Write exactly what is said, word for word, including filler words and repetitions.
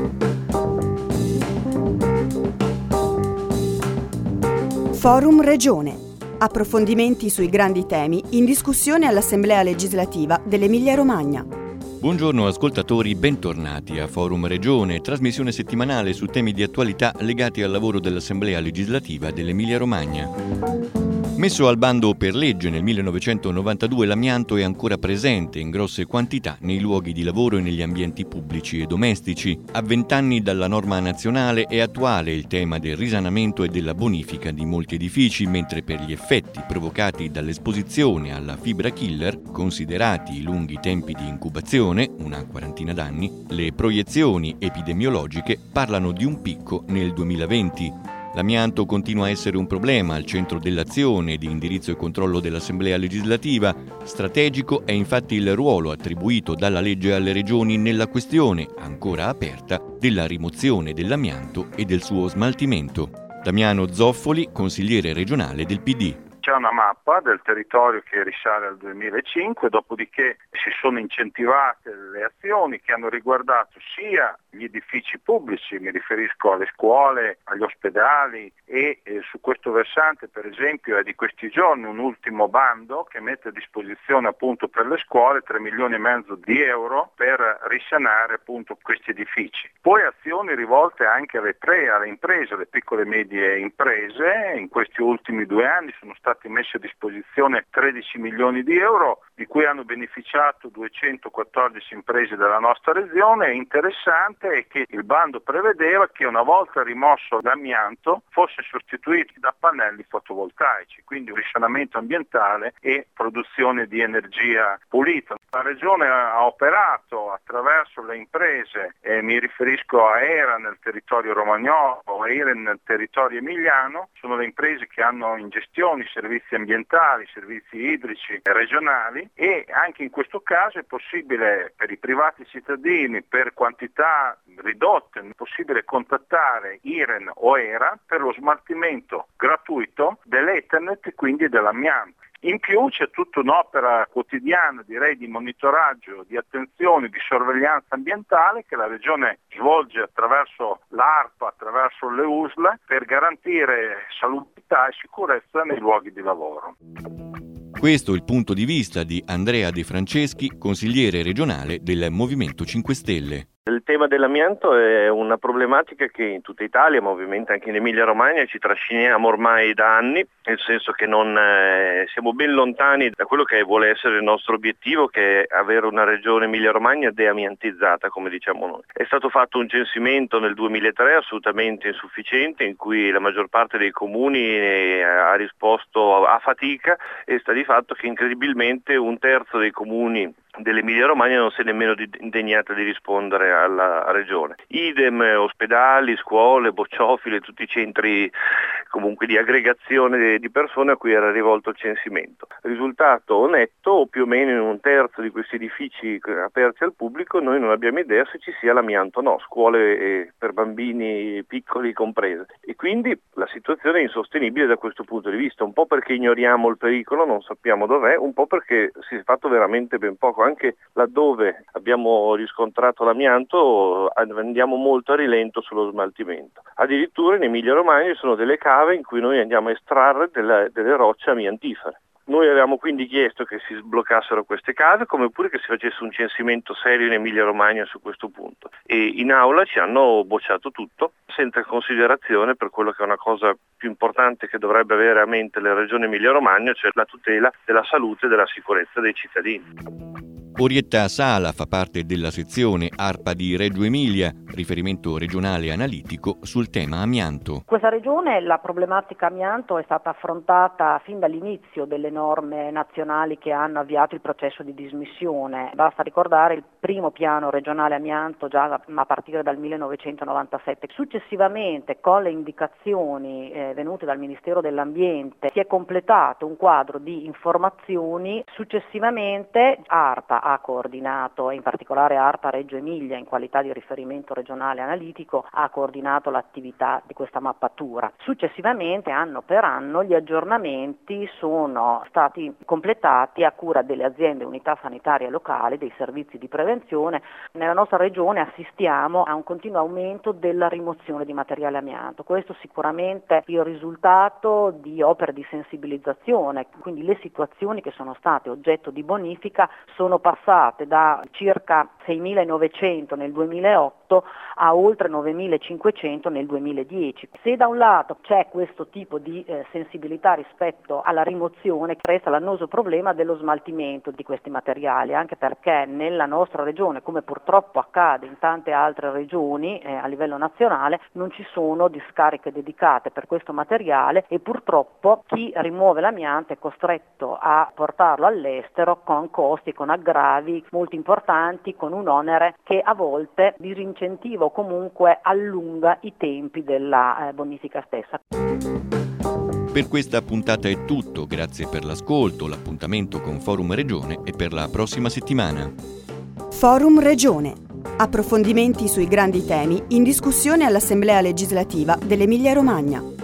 Forum Regione. Approfondimenti sui grandi temi in discussione all'Assemblea legislativa dell'Emilia-Romagna. Buongiorno ascoltatori, bentornati a Forum Regione, trasmissione settimanale su temi di attualità legati al lavoro dell'Assemblea legislativa dell'Emilia-Romagna. Messo al bando per legge nel millenovecentonovantadue, l'amianto è ancora presente in grosse quantità nei luoghi di lavoro e negli ambienti pubblici e domestici. A vent'anni dalla norma nazionale è attuale il tema del risanamento e della bonifica di molti edifici, mentre per gli effetti provocati dall'esposizione alla fibra killer, considerati i lunghi tempi di incubazione, una quarantina d'anni, le proiezioni epidemiologiche parlano di un picco nel duemilaventi. L'amianto continua a essere un problema al centro dell'azione di indirizzo e controllo dell'Assemblea legislativa. Strategico è infatti il ruolo attribuito dalla legge alle regioni nella questione, ancora aperta, della rimozione dell'amianto e del suo smaltimento. Damiano Zoffoli, consigliere regionale del P D. C'è una mappa del territorio che risale al duemilacinque, dopodiché si sono incentivate le azioni che hanno riguardato sia gli edifici pubblici, mi riferisco alle scuole, agli ospedali e eh, su questo versante per esempio è di questi giorni un ultimo bando che mette a disposizione appunto per le scuole tre milioni e mezzo di euro per risanare appunto questi edifici. Poi azioni rivolte anche alle, pre, alle imprese, alle piccole e medie imprese. In questi ultimi due anni sono stati messi a disposizione tredici milioni di euro, di cui hanno beneficiato duecentoquattordici imprese della nostra regione. È interessante è che il bando prevedeva che una volta rimosso l'amianto fosse sostituito da pannelli fotovoltaici, quindi un risanamento ambientale e produzione di energia pulita. La Regione ha operato attraverso le imprese, eh, mi riferisco a ERA nel territorio romagnolo, a EREN nel territorio emiliano, sono le imprese che hanno in gestione i servizi ambientali, servizi idrici regionali, e anche in questo caso è possibile per i privati cittadini, per quantità ridotte, è possibile contattare IREN o ERA per lo smaltimento gratuito dell'Ethernet e quindi dell'amianto. In più c'è tutta un'opera quotidiana, direi, di monitoraggio, di attenzione, di sorveglianza ambientale che la Regione svolge attraverso l'ARPA, attraverso le U S L per garantire salubrità e sicurezza nei luoghi di lavoro. Questo è il punto di vista di Andrea De Franceschi, consigliere regionale del Movimento cinque Stelle. Il tema dell'amianto è una problematica che in tutta Italia, ma ovviamente anche in Emilia Romagna, ci trasciniamo ormai da anni, nel senso che non eh, siamo ben lontani da quello che vuole essere il nostro obiettivo, che è avere una regione Emilia Romagna deamiantizzata, come diciamo noi. È stato fatto un censimento nel duemilatré assolutamente insufficiente, in cui la maggior parte dei comuni eh, ha risposto a, a fatica, e sta di fatto che incredibilmente un terzo dei comuni dell'Emilia Romagna non si è nemmeno indegnata di rispondere alla regione. Idem ospedali, scuole, bocciofile, tutti i centri comunque di aggregazione di persone a cui era rivolto il censimento. Risultato netto, più o meno in un terzo di questi edifici aperti al pubblico noi non abbiamo idea se ci sia l'amianto o no, scuole per bambini piccoli comprese. E quindi la situazione è insostenibile da questo punto di vista, un po' perché ignoriamo il pericolo, non sappiamo dov'è, un po' perché si è fatto veramente ben poco. Anche laddove abbiamo riscontrato l'amianto andiamo molto a rilento sullo smaltimento. Addirittura in Emilia Romagna ci sono delle cave in cui noi andiamo a estrarre delle, delle rocce amiantifere. Noi avevamo quindi chiesto che si sbloccassero queste cave, come pure che si facesse un censimento serio in Emilia Romagna su questo punto. E in aula ci hanno bocciato tutto, senza considerazione per quello che è una cosa più importante che dovrebbe avere a mente la Regione Emilia Romagna, cioè la tutela della salute e della sicurezza dei cittadini. Orietta Sala fa parte della sezione ARPA di Reggio Emilia, riferimento regionale analitico sul tema amianto. Questa regione la problematica amianto è stata affrontata fin dall'inizio delle norme nazionali che hanno avviato il processo di dismissione. Basta ricordare il primo piano regionale amianto già a partire dal millenovecentonovantasette. Successivamente, con le indicazioni eh, venute dal Ministero dell'Ambiente, si è completato un quadro di informazioni. Successivamente ARPA ha coordinato, e in particolare ARPA Reggio Emilia in qualità di riferimento regionale analitico ha coordinato l'attività di questa mappatura. Successivamente, anno per anno, gli aggiornamenti sono stati completati a cura delle aziende unità sanitarie locali, dei servizi di prevenzione. Nella nostra regione assistiamo a un continuo aumento della rimozione di materiale amianto. Questo sicuramente il risultato di opere di sensibilizzazione, quindi le situazioni che sono state oggetto di bonifica sono passate da circa seimilanovecento nel duemilaotto a oltre novemilacinquecento nel duemiladieci. Se da un lato c'è questo tipo di eh, sensibilità rispetto alla rimozione, resta l'annoso problema dello smaltimento di questi materiali, anche perché nella nostra regione, come purtroppo accade in tante altre regioni eh, a livello nazionale, non ci sono discariche dedicate per questo materiale e purtroppo chi rimuove l'amianto è costretto a portarlo all'estero con costi, con aggravi molto importanti, con un onere che a volte disincentiva o comunque allunga i tempi della eh, bonifica stessa. Per questa puntata è tutto, grazie per l'ascolto, l'appuntamento con Forum Regione e per la prossima settimana. Forum Regione. Approfondimenti sui grandi temi in discussione all'Assemblea legislativa dell'Emilia Romagna.